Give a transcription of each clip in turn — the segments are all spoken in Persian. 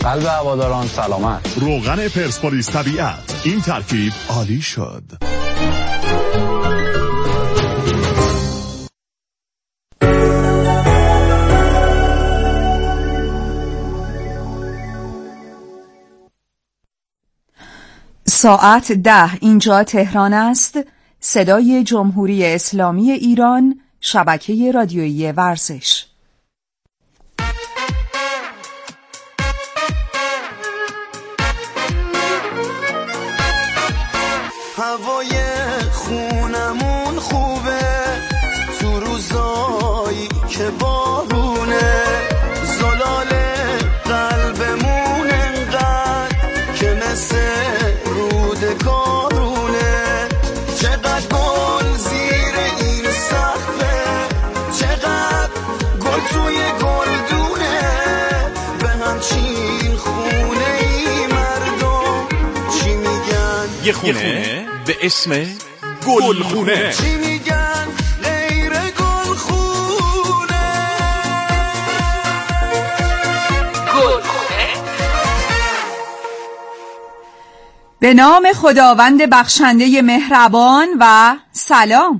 قلب هواداران سلامت. روغن پرسپولیس طبیعت، این ترکیب عالی شد. ساعت 10 اینجا تهران است. صدای جمهوری اسلامی ایران، شبکه رادیویی ورزش. هوای خونمون خوبه تو روزایی که بارونه، زلال قلبمون انقدر که مثل رود کارونه، چقدر گل زیر این سقفه، چقدر گل توی گلدونه، به همچین خونه ای مردم چی میگن؟ یه خونه به اسم گلخونه. چی میگن غیر گلخونه؟ به نام خداوند بخشنده مهربان و سلام.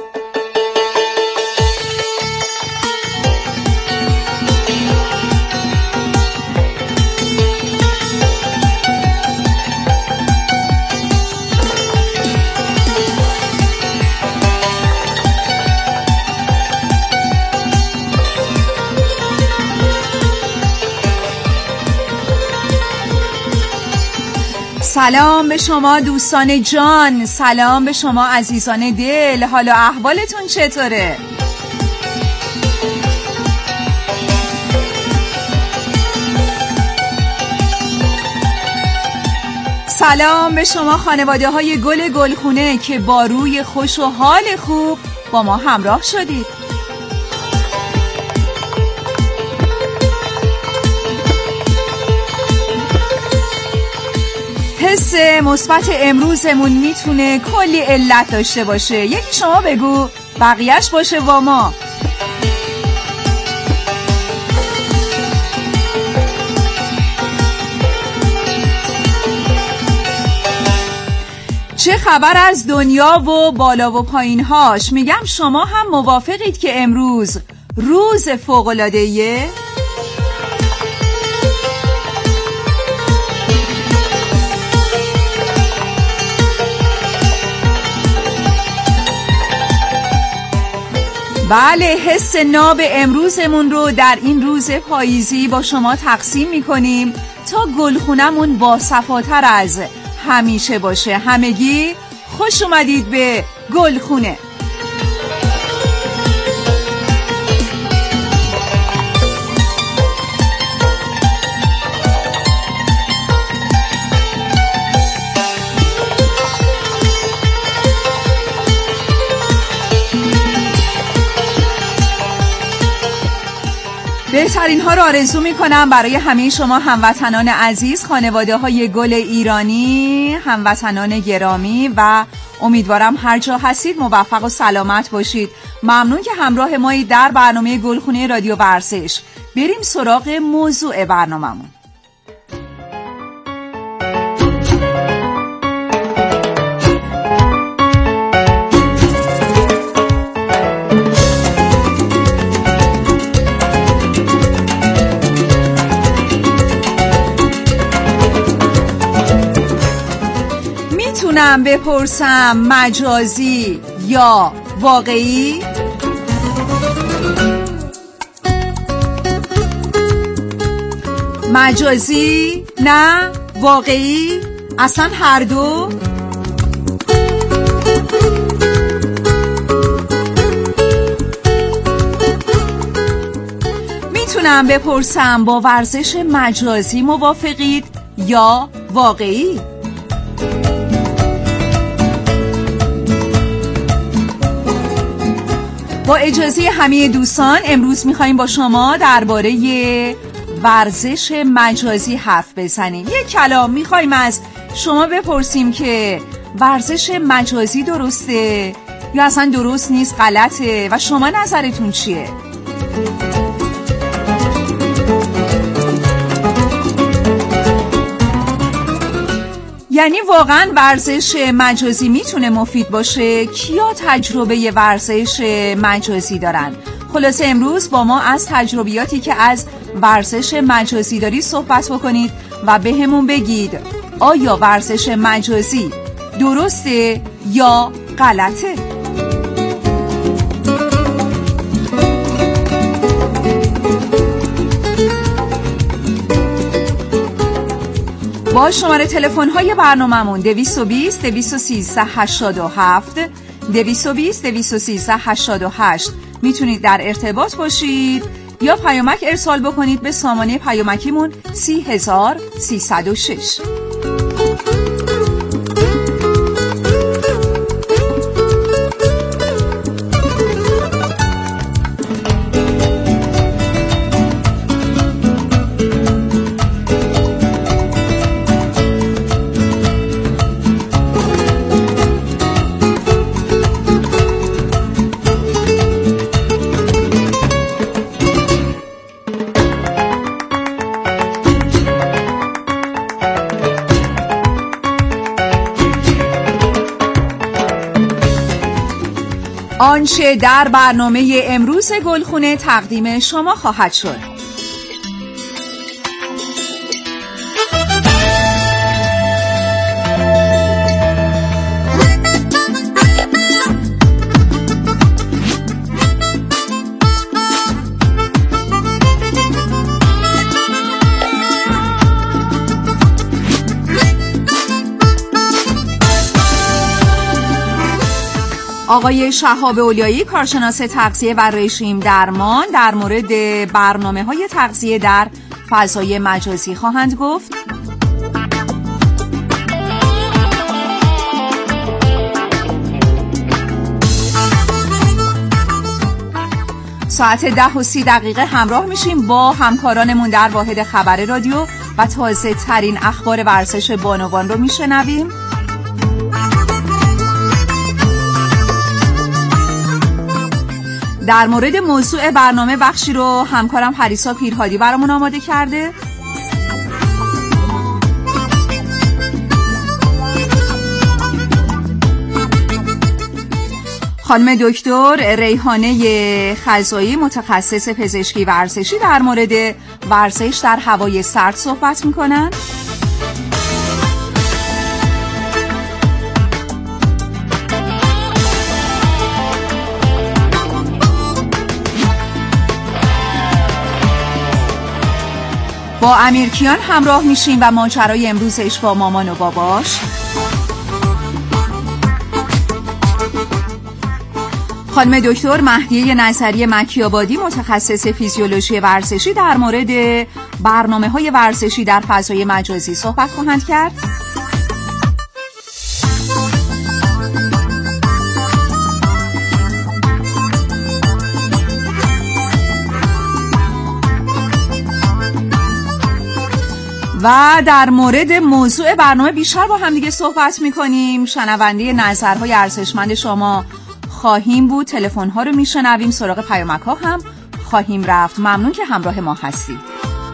سلام به شما دوستان جان، سلام به شما عزیزان دل، حال و احوالتون چطوره؟ سلام به شما خانواده های گلخونه که با روی خوش و حال خوب با ما همراه شدید. حس مثبت امروزمون میتونه کلی علت داشته باشه. یکی شما بگو، بقیهش باشه با ما. چه خبر از دنیا و بالا و پایینهاش؟ میگم شما هم موافقید که امروز روز فوق‌العاده‌ایه؟ بله، حس ناب امروزمون رو در این روز پاییزی با شما تقسیم میکنیم تا گلخونمون با صفاتر از همیشه باشه. همگی خوش اومدید به گلخونه. بهترین ها رو آرزو میکنم برای همه شما هموطنان عزیز، خانواده های گل ایرانی، هموطنان گرامی، و امیدوارم هر جا هستید موفق و سلامت باشید. ممنون که همراه مایید در برنامه گلخونه رادیو ورزش. بریم سراغ موضوع برنامه‌مون. میتونم بپرسم مجازی یا واقعی؟ مجازی؟ نه واقعی؟ اصلا هر دو؟ میتونم بپرسم با ورزش مجازی موافقید یا واقعی؟ با اجازه همه دوستان امروز میخواییم با شما درباره ورزش مجازی حرف بزنیم. یک کلام میخواییم از شما بپرسیم که ورزش مجازی درسته یا اصلا درست نیست، غلطه، و شما نظرتون چیه؟ یعنی واقعا ورزش مجازی میتونه مفید باشه؟ کیا تجربه ورزش مجازی دارن؟ خلاصه امروز با ما از تجربیاتی که از ورزش مجازی داری صحبت بکنید و به همون بگید آیا ورزش مجازی درسته یا غلطه؟ با شماره تلفن‌های برنامه‌مون 220 213 87 220 213 88 میتونید در ارتباط باشید یا پیامک ارسال بکنید به سامانه پیامکیمون 30306. آنچه در برنامه امروز گلخونه تقدیم شما خواهد شد. آقای شهاب اولیایی کارشناس تغذیه و رژیم درمان در مورد برنامه‌های تغذیه در فضای مجازی خواهند گفت. ساعت 10:30 همراه میشیم با همکارانمون در واحد خبر رادیو و تازه ترین اخبار ورزش بانوان رو میشنویم. در مورد موضوع برنامه بخشی رو همکارم پریسا پیرهادی برامون آماده کرده. خانم دکتر ریحانه خزایی متخصص پزشکی ورزشی در مورد ورزش در هوای سرد صحبت میکنن. با امیرکیان همراه میشیم و ماجرای امروزش با مامان و باباش. خانم دکتر مهدیه نظری مکی‌آبادی متخصص فیزیولوژی ورزشی در مورد برنامه‌های ورزشی در فضای مجازی صحبت خواهند کرد. و در مورد موضوع برنامه بیشتر با هم دیگه صحبت میکنیم. شنونده نظرهای ارزشمند شما خواهیم بود. تلفن‌ها رو میشنویم، سراغ پیامک‌ها هم خواهیم رفت. ممنون که همراه ما هستید.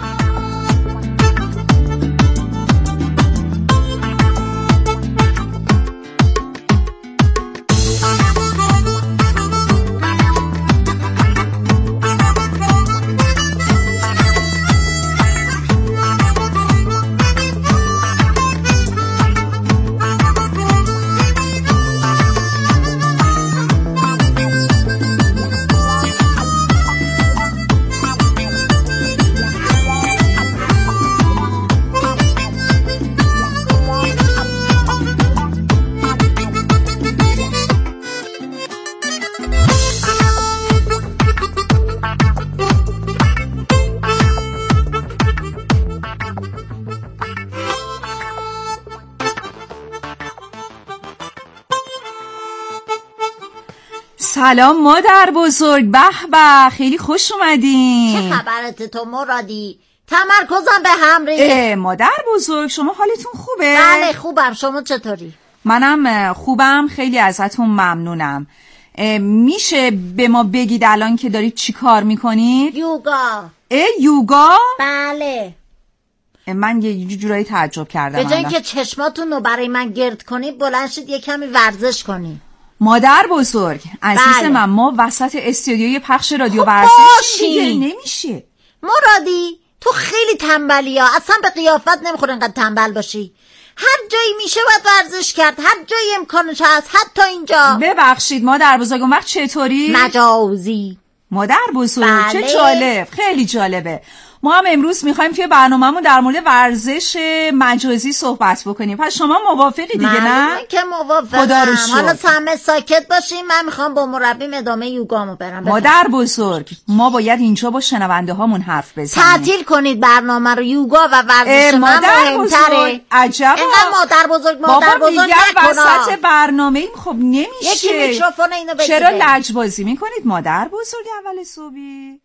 سلام مادر بزرگ، به به، خیلی خوش اومدین. چه خبرت تو مرادی؟ تمرکزم به هم ریخت. مادر بزرگ شما حالتون خوبه؟ بله خوبم، شما چطوری؟ منم خوبم، خیلی ازتون ممنونم. میشه به ما بگید الان که دارید چی کار میکنید؟ یوگا. یوگا؟ بله. من یه جورایی تعجب کردم. به جای اینکه چشماتون رو برای من گرد کنید بلند شید یه کمی ورزش کنید. مادر بزرگ عزیز من، ما وسط استودیوی پخش رادیو ورزش نمیشه. مرادی تو خیلی تنبلی ها، اصلا به قیافت نمیخوره اینقدر تنبل باشی. هر جایی میشه باید ورزش کرد، هر جایی امکانش هست، حتی اینجا. ببخشید مادر بزرگ، اون وقت چطوری؟ مجازی. مادر بزرگ بله. چه جالب، خیلی جالبه. ما هم امروز میخوایم توی برنامه‌مون در مورد ورزش مجازی صحبت بکنیم. پس شما موافقی دیگه نه؟ من که موافقم. خدا رو شکر. حالا همه ساکت باشیم، من میخوام با مربیم ادامه یوگامو برم. مادر بزرگ ما باید اینجا با شنونده هامون حرف بزنیم. تعطیل کنید برنامه رو، یوگا و ورزش من مهمتره. عجبا. اینقدر مادر بزرگ نکنه. وسط برنامه ایم خب نمیشه. یکی میکروفون اینو بگیره. چرا لجبازی میکنید مادر بزرگ اول صبحی؟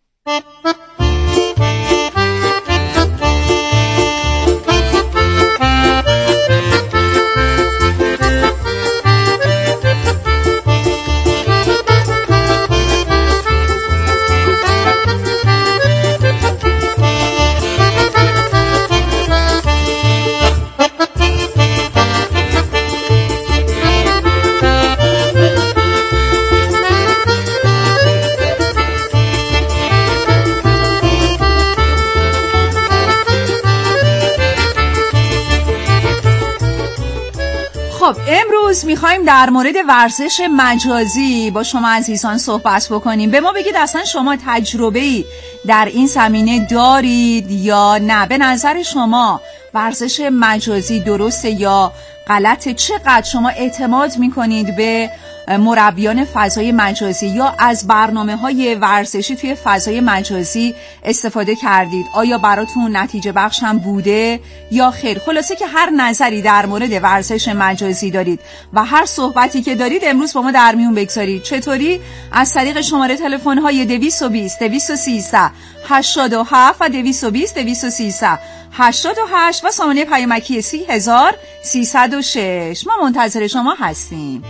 خب امروز میخوایم در مورد ورزش مجازی با شما عزیزان صحبت بکنیم. به ما بگید اصلا شما تجربه‌ای در این زمینه دارید یا نه؟ به نظر شما ورزش مجازی درسته یا غلطه؟ چقدر شما اعتماد میکنید به مربیان فضای مجازی یا از برنامه‌های ورزشی توی فضای مجازی استفاده کردید؟ آیا براتون نتیجه بخش هم بوده یا خیر؟ خلاصه که هر نظری در مورد ورزش مجازی دارید و هر صحبتی که دارید امروز با ما در میون بگذارید. چطوری؟ از طریق شماره تلفن‌های 220 213 87 و 220 213 88 و سامانه پیامکی 30306. ما منتظر شما هستیم.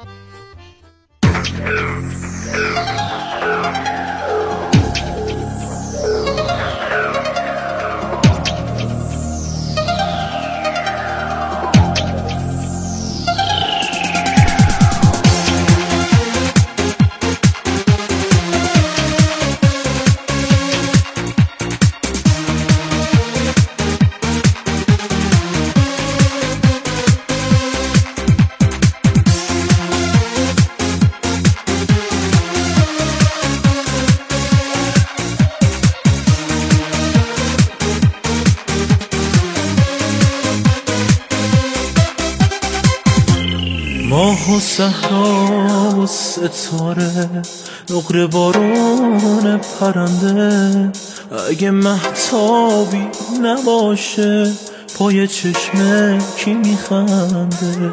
ماه و صحرا و ستاره، نقره بارون پرنده، اگه مهتابی نباشه پای چشمه کی میخنده؟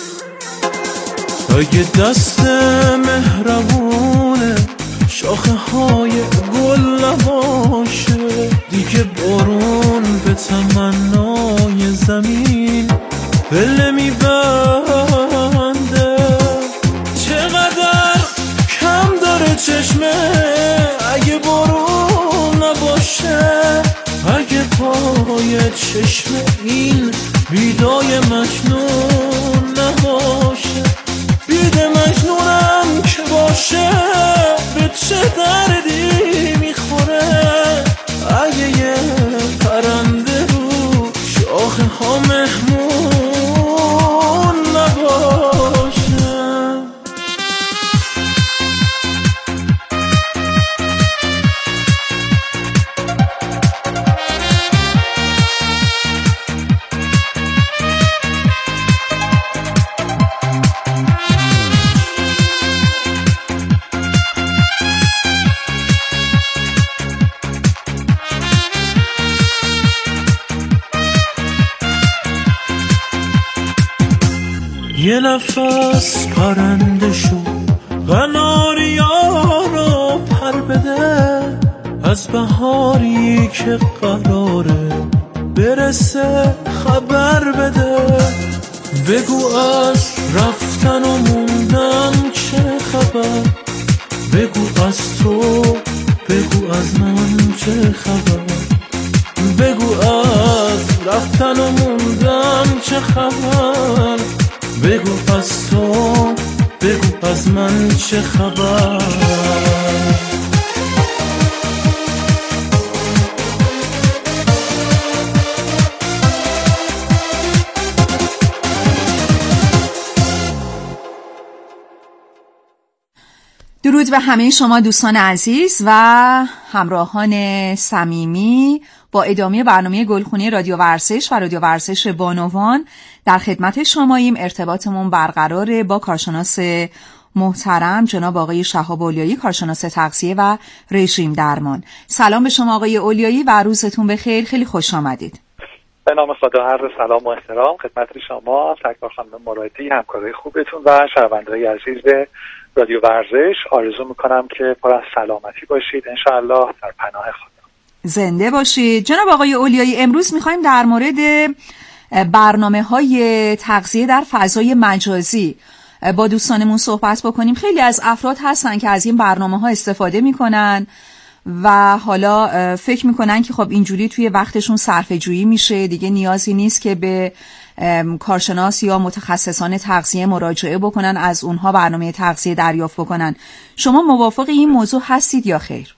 اگه دست مهربونه شاخه های گل نباشه، دیگه بارون به تمنای زمین پله میبنده. چقدر کم داره چشمه اگه بارون نباشه، اگه پای چشمه این بیدای مجنون نباشه. بیده مجنونم که باشه به چه دردی میخوره، اگه یه پرنده رو شاخه ها مهمون نباشه. یه نفس پرنده شو قناریا رو پر بده، از بهاری که قراره برسه خبر بده. بگو از رفتن و موندن چه خبر، بگو از تو، بگو از من چه خبر، بگو از رفتن و موندن چه خبر؟ بگو از تو، بگو از من چه خبر؟ درود به همه شما دوستان عزیز و همراهان صمیمی. با ادامه برنامه گلخونی رادیو ورزش و رادیو ورزش بانوان در خدمت شماییم. ارتباطمون برقراره با کارشناس محترم جناب آقای شهاب اولیایی، کارشناس تغذیه و رژیم درمان. سلام به شما آقای اولیایی و روزتون بخیر. خیلی خوش آمدید. به نام خدا، عرض سلام و احترام خدمت شما، سرکار خانم مرادی، همکارای خوبتون و شنونده‌های عزیز رادیو ورزش. آرزو میکنم که پر از سلامتی باشید انشاءالله، در پناه خدا. زنده باشید. جناب آقای اولیایی، امروز میخوایم در مورد برنامه‌های تغذیه در فضای مجازی با دوستانمون صحبت بکنیم. خیلی از افراد هستن که از این برنامه‌ها استفاده میکنن و حالا فکر میکنن که خب اینجوری توی وقتشون صرفه‌جویی میشه، دیگه نیازی نیست که به کارشناس یا متخصصان تغذیه مراجعه بکنن، از اونها برنامه تغذیه دریافت بکنن. شما موافق این موضوع هستید یا خیر؟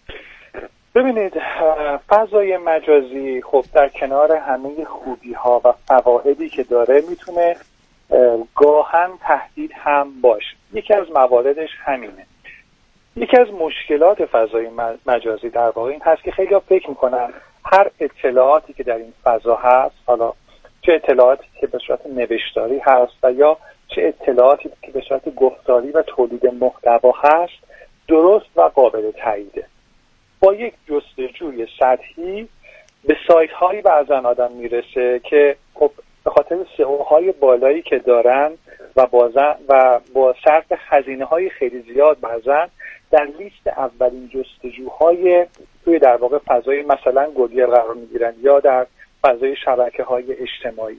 ببینید، فضای مجازی خب در کنار همه خوبی ها و فوایدی که داره میتونه گاهن تهدید هم باشه. یکی از مواردش همینه. یکی از مشکلات فضای مجازی در واقع این هست که خیلی ها فکر میکنن هر اطلاعاتی که در این فضا هست، حالا چه اطلاعاتی که به صورت نوشتاری هست و یا چه اطلاعاتی که به صورت گفتاری و تولید محتوا هست، درست و قابل تاییده. با یک جستجوی سطحی به سایت هایی بعضن آدم میرسه که خب به خاطر SEO های بالایی که دارن و با صرف هزینه های خیلی زیاد بعضن در لیست اولین جستجوهای توی در واقع فضای مثلا گوگل قرار میگیرن یا در فضای شبکه‌های اجتماعی،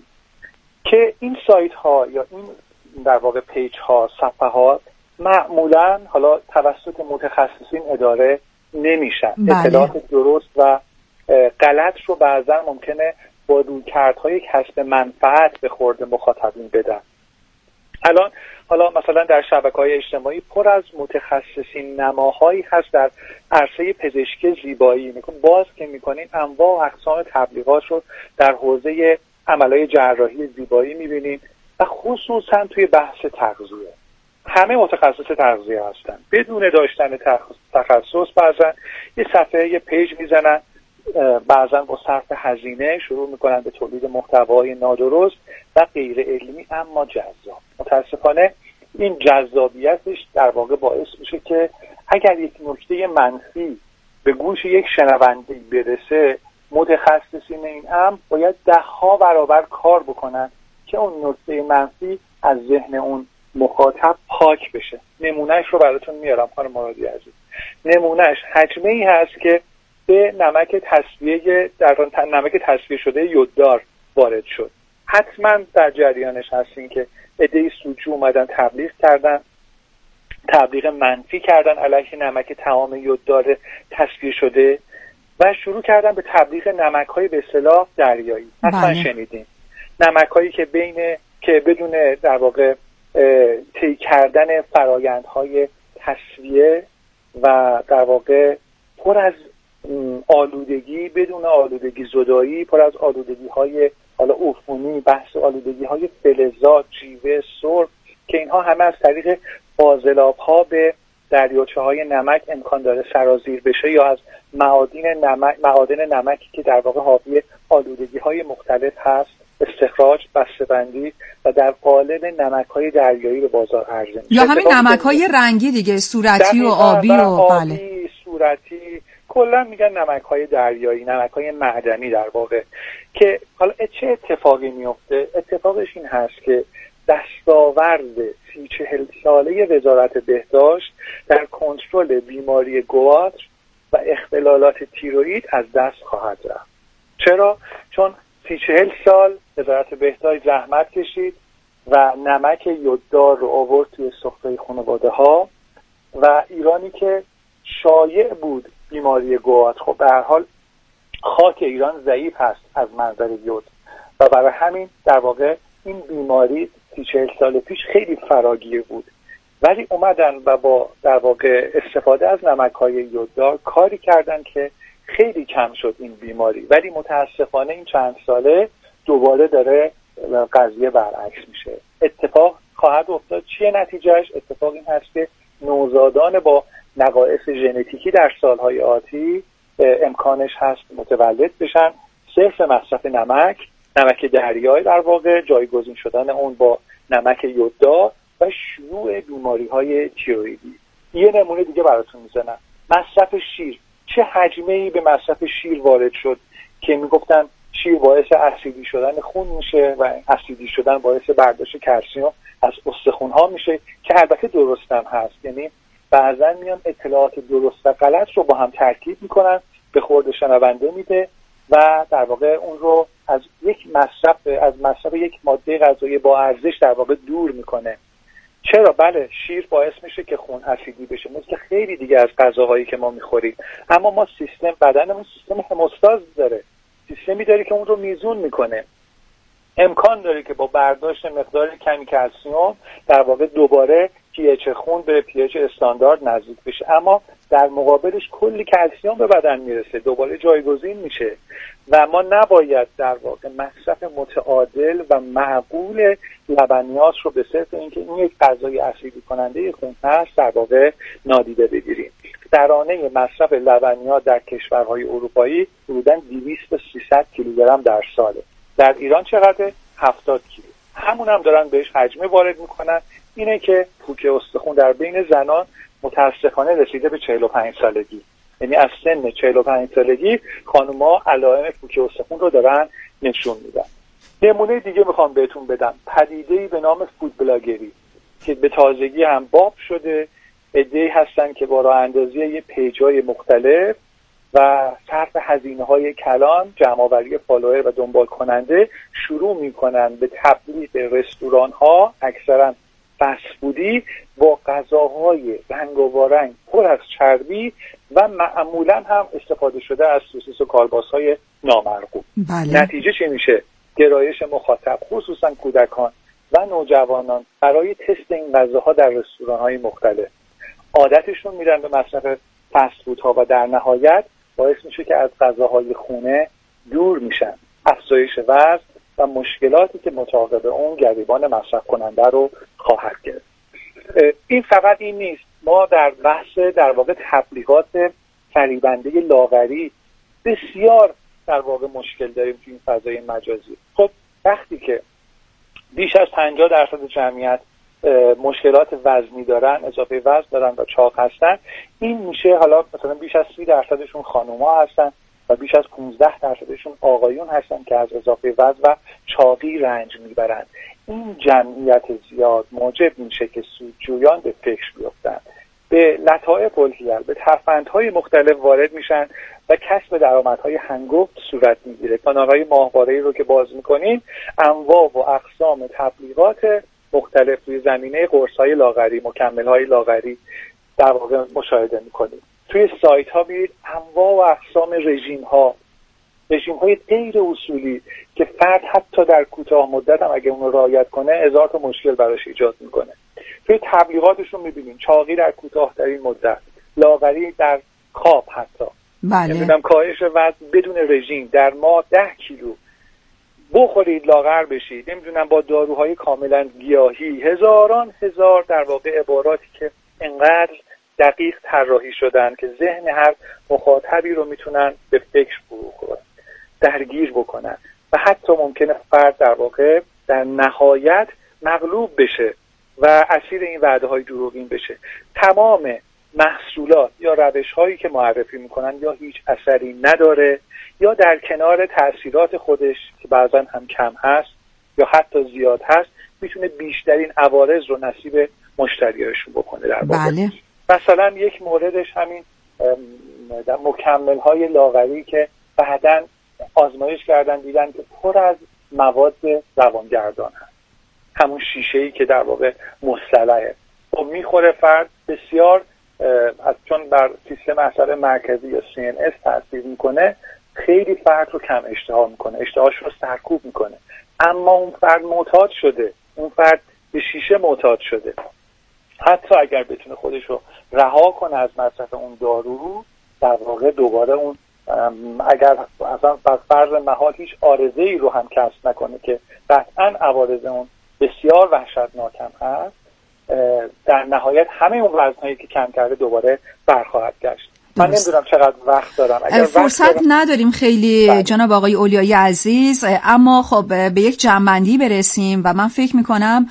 که این سایت ها یا این در واقع پیج ها، صفحات معمولا حالا توسط متخصصین اداره نمیشن. اطلاعات درست و غلط رو بعضا ممکنه با رویکردهای کسب منفعت به خورد مخاطبین بدن. الان حالا مثلا در شبکه‌های اجتماعی پر از متخصصین نماهایی هست در عرصه پزشکی زیبایی. باز که می‌کنین انواع و اقسام تبلیغات رو در حوزه عملهای جراحی زیبایی می‌بینید و خصوصا توی بحث تغذیه. همه متخصص تغذیه هستن بدون داشتن تخصص. بعضا یه صفحه، یه پیج میزنن، بعضا با صرف هزینه شروع میکنن به تولید محتوای نادرست و غیر علمی اما جذاب. متاسفانه این جذابیتش در واقع باعث میشه که اگر یک نکته منفی به گوش یک شنونده برسه، متخصصین این امر باید 10 برابر کار بکنن که اون نکته منفی از ذهن اون مخاطب پاک بشه. نمونهش رو براتون میارم خانم مرادی عزیز. نمونهش حجمه‌ای هست که به نمک تصفیه شده یوددار وارد شد. حتما در جریانش هستین که عده‌ای سوچو اومدن تبلیغ منفی کردن علیه نمک تمام یوددار تصفیه شده و شروع کردن به تبلیغ نمک‌های به اصطلاح دریایی. حتما شنیدین. نمک‌هایی که بدون در واقع طی کردن فرآیندهای تصفیه و در واقع پر از آلودگی، بدون آلودگی زدایی، پر از آلودگی‌های حالا عفونی، بحث آلودگی‌های فلزات، جیوه، سرب، که اینها همه از طریق فاضلاب‌ها به دریاچه‌های نمک امکان داره سرازیر بشه یا از معادن نمکی که در واقع حاوی آلودگی‌های مختلف هست استخراج، بسته‌بندی و در قالب نمک‌های دریایی به بازار عرضه میشه. یا همین نمک‌های رنگی دیگه، صورتی و آبی و بله، صورتی، کلا میگن نمک‌های دریایی، نمک‌های معدنی در واقع. که حالا چه اتفاقی میفته؟ اتفاقش این هست که دستاورد 30-40 ساله وزارت بهداشت در کنترل بیماری گوادر و اختلالات تیروئید از دست خواهد رفت. چرا؟ چون 30-40 سال وزارت بهداشت زحمت کشید و نمک یوددار رو آورد توی سفره خانواده‌ها و ایرانی که شایع بود بیماری گوادر، خب به هر حال خاک ایران ضعیف هست از منظر یود و برای همین در واقع این بیماری 40 سال پیش خیلی فراگیر بود، ولی اومدن و با در واقع استفاده از نمک‌های یوددار کاری کردن که خیلی کم شد این بیماری. ولی متاسفانه این چند ساله دوباره داره قضیه برعکس میشه. اتفاق خواهد افتاد. چیه نتیجهش؟ اتفاق این هست که نوزادان با نقایص ژنتیکی در سالهای آتی امکانش هست متولد بشن صرف مصرف نمک دریایی، در واقع جایگزین شدن اون با نمک یوددار و شیوع بیماری‌های تیروئیدی. یه نمونه دیگه براتون میزنم. مصرف شیر. چه حجمه‌ای به مصرف شیر وارد شد که میگفتن شیر باعث اسیدی شدن خون میشه و اسیدی شدن باعث برداشت کلسیم از استخوان‌ها میشه، که البته درست هم هست. یعنی بعضا میان اطلاعات درست و غلط رو با هم ترکیب میکنن، به خورد شنونده میده و در واقع اون رو از مصرف یک ماده غذایی با ارزش در واقع دور میکنه. چرا؟ بله، شیر باعث میشه که خون اسیدی بشه، مثل خیلی دیگه از غذاهایی که ما میخوریم. اما ما بدنمون سیستم هموستاز داره، سیستمی داره که اون رو میزون میکنه. امکان داره که با برداشت مقدار کمی کلسیم در واقع دوباره pH خون به pH استاندارد نزدیک بشه، اما در مقابلش کلی کلسیم به بدن میرسه، دوباره جایگزین میشه و ما نباید در واقع مصرف متعادل و معقول لبنیات رو به صرف اینکه این یک غذای اسیدی کننده خون هست در واقع نادیده بگیریم. درانه مصرف لبنیات در کشورهای اروپایی حدوداً 200 تا 300 کیلوگرم در ساله. در ایران چقدر؟ 70 کیلو. همون هم دارن بهش حجمه وارد میکنن. اینه که پوک استخوان در بین زنان متاسفانه رسیده به 45 سالگی. یعنی از سن 45 سالگی خانوما علائم پوک استخوان رو دارن نشون میدن. نمونه دیگه میخوام بهتون بدم. پدیده‌ای به نام فود بلاگری که به تازگی هم باب شده. عده‌ای هستن که با راه اندازی یه پیج‌های مختلف و صرف هزینه‌های کلان، جمع‌آوری فالوور و دنبال کننده شروع می‌کنن به تبلیغ رستوران‌ها، اکثراً فست‌فودی، با غذاهای رنگارنگ پر از چربی و معمولاً هم استفاده شده از سوسیس و کالباس‌های نامرغوب. بله. نتیجه چی میشه؟ گرایش مخاطب، خصوصاً کودکان و نوجوانان، برای تست این غذاها در رستوران‌های مختلف عادتشون میدن به مصرف فست‌فودها و در نهایت باعث میشه که از غذاهای خونه دور میشن. افزایش وزن و مشکلاتی که متعاقب اون گریبان مصرف کننده رو خواهد گرفت. این فقط این نیست. ما در بحث در واقع تبلیغات فریبنده لاغری بسیار در واقع مشکل داریم تو این فضای مجازی. خب وقتی که بیش از 50% جمعیت مشکلات وزنی دارن، اضافه وزن دارن و چاق هستن، این میشه حالا مثلا بیش از 30% خانوما هستن و بیش از 15% آقایون هستن که از اضافه وزن و چاقی رنج میبرن. این جمعیت زیاد موجب میشه که سودجویان به فکر بیفتن، به لطائف الحیل، به ترفندهای مختلف وارد میشن و کسب درآمدهای هنگفت صورت میگیره. کانالهای ماهواره‌ای رو که باز میکنین، انواع و اقسام تبلیغات مختلف روی زمینه قرص‌های لاغری، مکمل‌های لاغری در واقع مشاهده می‌کنید. توی سایت‌ها می‌بینید انواع و اقسام رژیم‌های غیر اصولی که فرد حتی در کوتاه مدت هم اگه اون رو رعایت کنه هزار تا مشکل براش ایجاد می‌کنه. توی تبلیغاتشون می‌بینید چاقی در کوتاه‌ترین مدت، لاغری در خواب، حتی بله. کاهش وزن بدون رژیم در ماه 10 کیلو، بخورید لاغر بشید، نمیدونم با داروهای کاملا گیاهی، هزار در واقع عباراتی که انقدر دقیق طراحی شدن که ذهن هر مخاطبی رو میتونن به فکر فرو درگیر بکنن و حتی ممکنه فرد در واقع در نهایت مغلوب بشه و اسیر این وعده های دروغین بشه. تمام محصولات یا روش هایی که معرفی میکنن یا هیچ اثری نداره یا در کنار تأثیرات خودش که بعضا هم کم هست یا حتی زیاد هست میتونه بیشترین عوارض رو نصیب مشتریاشون بکنه در واقع. بله. مثلا یک موردش همین مکمل های لاغری که بعداً آزمایش کردن دیدن که پر از مواد روانگردان هست، همون شیشه‌ای که در واقع مصطلحه. خب میخوره فرد بسیار چون بر سیستم عصب مرکزی یا CNS تاثیر میکنه، خیلی فرد رو کم اشتها میکنه، اشتهاش رو سرکوب میکنه، اما اون فرد معتاد شده، اون فرد به شیشه معتاد شده. حتی اگر بتونه خودش رو رها کنه از مصرف اون دارو، در واقع دوباره اون اگر اصلا بر فرض محال هیچ عارضه‌ای رو هم کسب نکنه که قطعاً عوارض اون بسیار وحشتناک هم هست، در نهایت همه اون وزنهایی که کم کرده دوباره برخواهد گشت. من نمیدونم چقدر وقت دارم. اگر فرصت نداریم خیلی جناب آقای اولیایی عزیز، اما خب به یک جمع‌بندی برسیم و من فکر میکنم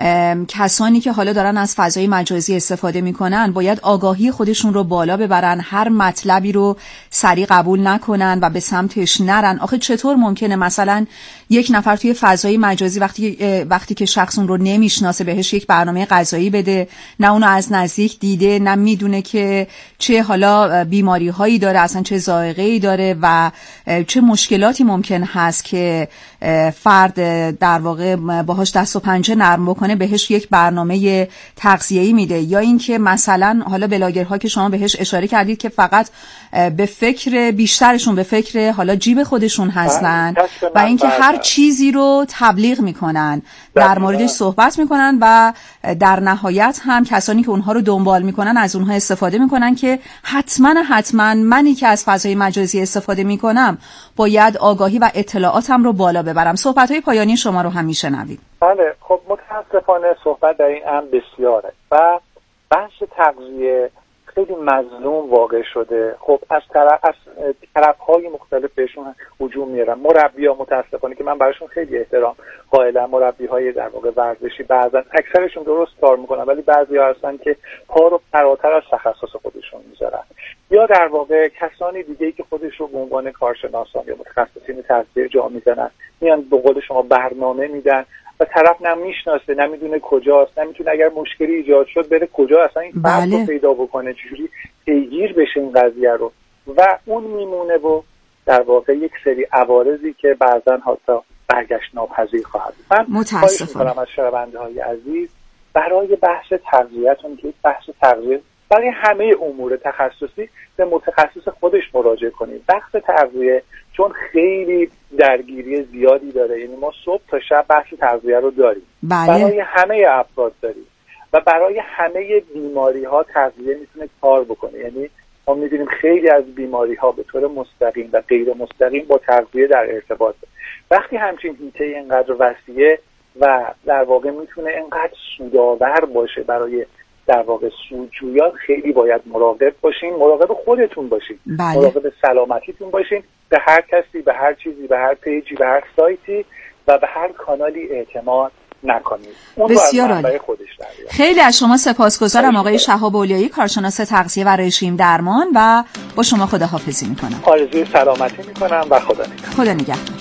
کسانی که حالا دارن از فضای مجازی استفاده میکنن باید آگاهی خودشون رو بالا ببرن، هر مطلبی رو سریع قبول نکنن و به سمتش نرن. آخه چطور ممکنه مثلا یک نفر توی فضای مجازی وقتی که شخص اون رو نمیشناسه بهش یک برنامه غذایی بده، نه اونو از نزدیک دیده، نه میدونه که چه حالا بیماری هایی داره، اصلا چه ذائقه‌ای داره و چه مشکلاتی ممکن هست که فرد در واقع باهاش دست و پنجه نرم بکنه، بهش یک برنامه تغذیه‌ای میده. یا اینکه مثلا حالا بلاگرها که شما بهش اشاره کردید که فقط به فکر بیشترشون به فکر حالا جیب خودشون هستن و اینکه هر چیزی رو تبلیغ میکنن، در موردش صحبت میکنن و در نهایت هم کسانی که اونها رو دنبال میکنن از اونها استفاده میکنن که حتما منی که از فضای مجازی استفاده میکنم باید آگاهی و اطلاعاتم رو بالا ببرم. صحبت‌های پایانی شما رو هم میشنوید. بله، خب متاسفانه صحبت در این امر بسیاره و بحث تغذیه خیلی مظلوم واقع شده. خب از طرف‌های مختلف بهشون هجوم میارن. مربی‌ها متاسفانه که من براشون خیلی احترام قائلم، مربی‌های در واقع ورزشی بعضن اکثرشون درست کار میکنن، ولی بعضی‌ها هستن که پا رو فراتر از تخصص خودشون میذارن، یا در واقع کسانی دیگه‌ای که خودش رو به عنوان کارشناسان یا متخصصین تغذیه جا میزنن، میان به قول شما برنامه میدن و طرف نمیشناسه، نمیدونه کجاست، نمیتونه اگر مشکلی ایجاد شد بره کجا اصلا این فرد رو پیدا بکنه، چجوری پیگیر بشه این قضیه رو، و اون میمونه و در واقع یک سری عوارضی که بعضن حتی برگشت ناپذیر خواهد. من خواهش میکنم از شنونده‌های عزیز برای بحث تغذیه‌تون که بحث تغذیه برای همه امور تخصصی به متخصص خودش مراجعه کنید. بحث تغذیه چون خیلی درگیری زیادی داره، یعنی ما صبح تا شب بحث تغذیه رو داریم. برای همه افراد داریم و برای همه بیماری ها تغذیه میتونه کار بکنه. یعنی ما میدونیم خیلی از بیماری ها به طور مستقیم و غیر مستقیم با تغذیه در ارتباطه. وقتی همچین هیته اینقدر وسیعه و در واقع میتونه اینقدر سودآور باشه برای در واقع سودجویان، خیلی باید مراقب باشین، مراقب خودتون باشین، مراقب سلامتیتون باشین. به هر کسی، به هر چیزی، به هر پیجی، به هر سایتی و به هر کانالی اعتماد نکنید. بسیار عالی. خیلی از شما سپاسگزارم آقای شهاب اولیایی، کارشناس تغذیه و رژیم درمان، و با شما خداحافظی میکنم. آرزوی سلامتی میکنم و خدا نگهدار. خدا نگهدار.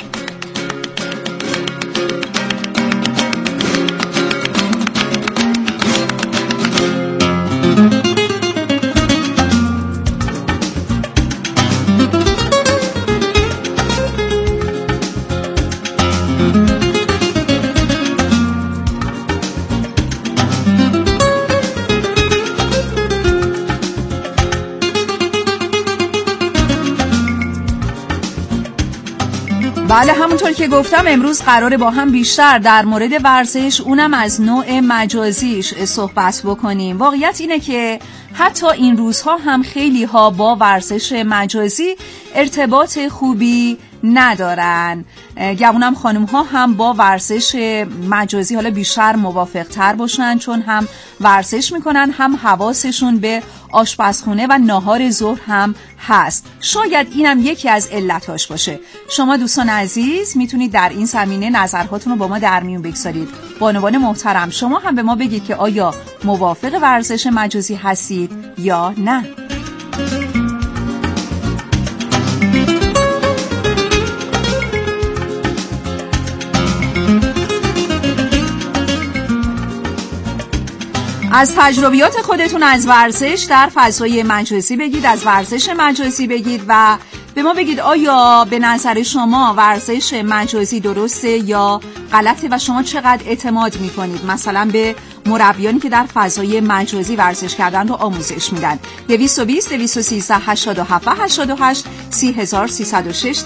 بله، همونطور که گفتم امروز قراره با هم بیشتر در مورد ورزش، اونم از نوع مجازیش صحبت بکنیم. واقعیت اینه که حتی این روزها هم خیلی ها با ورزش مجازی ارتباط خوبی ندارن. گمونم خانم ها هم با ورزش مجازی حالا بیشتر موافق تر باشن، چون هم ورزش میکنن، هم حواسشون به آشپزخونه و ناهار ظهر هم هست. شاید اینم یکی از علتاش باشه. شما دوستان عزیز میتونید در این زمینه نظرهاتون رو با ما در میون بگذارید. بانوان محترم، شما هم به ما بگید که آیا موافق ورزش مجازی هستید یا نه؟ از تجربیات خودتون از ورزش در فضای مجازی بگید، از ورزش مجازی بگید و به ما بگید آیا به نظر شما ورزش مجازی درسته یا غلطه و شما چقدر اعتماد میکنید مثلا به مربیانی که در فضای مجازی ورزش کردن رو آموزش میدن. 220 213 87 88 30306